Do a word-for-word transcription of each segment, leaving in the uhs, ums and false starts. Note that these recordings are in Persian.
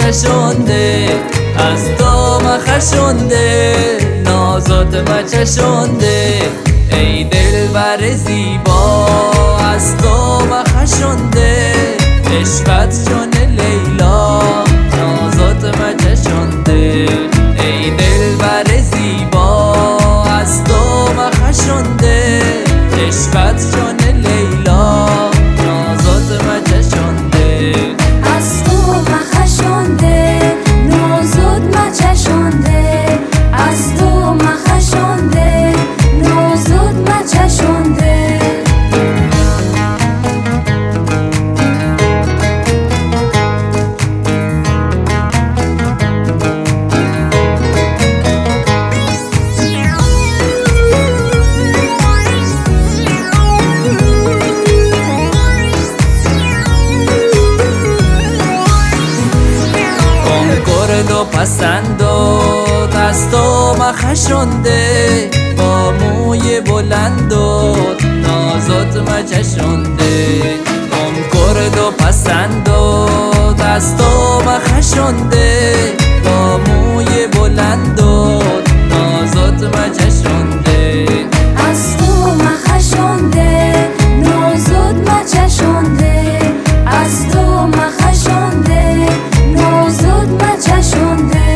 مچشونده، از تو مخشونده، نازت مچشونده. ای دلبر زیبا از تو مخشونده، عشقت چون لیلا نازت مچشونده. ای دلبر زیبا از تو مخشونده، عشقت چون لیلا نازت مچشونده. از تو مخشونده، نازت مچشونده، از تو مخشونده، نازت مچشونده. و پسند و دست و مخشونده، با موی بلند و نازت مچشونده. گم کرد و پسند و دست و مخشونده، با موی بلند و نازت مچشونده. از تو مخشونده، نازت مچشونده، از تو مخشونده، نازت مچشونده.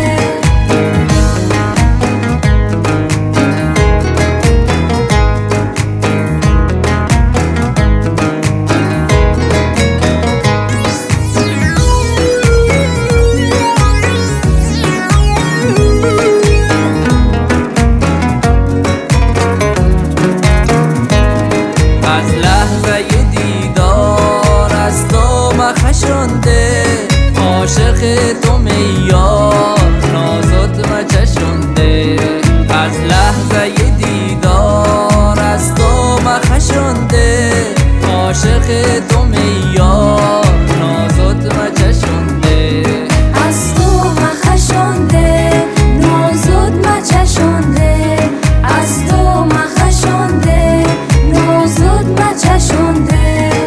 از لحظه دیدار از تو مخشونده، عاشق تو میار نازت مچشونده. از لحظه دیدار از تو مخشونده، عاشق تو میار نازت مچشونده. از تو مخشونده، نازت مچشونده، از تو مخشونده، نازت مچشونده.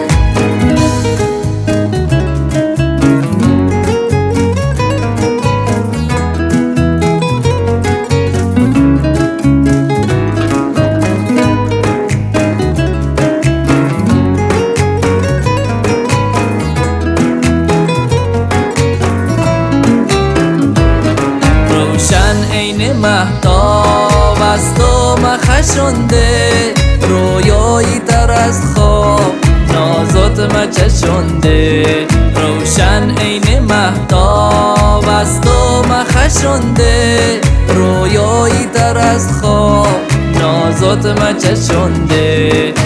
عین مهتاب از تو مخشونده، رویایی تر از خواب نازت مچشونده. روشن عین مهتاب از تو مخشونده، رویایی تر از خواب نازت مچشونده.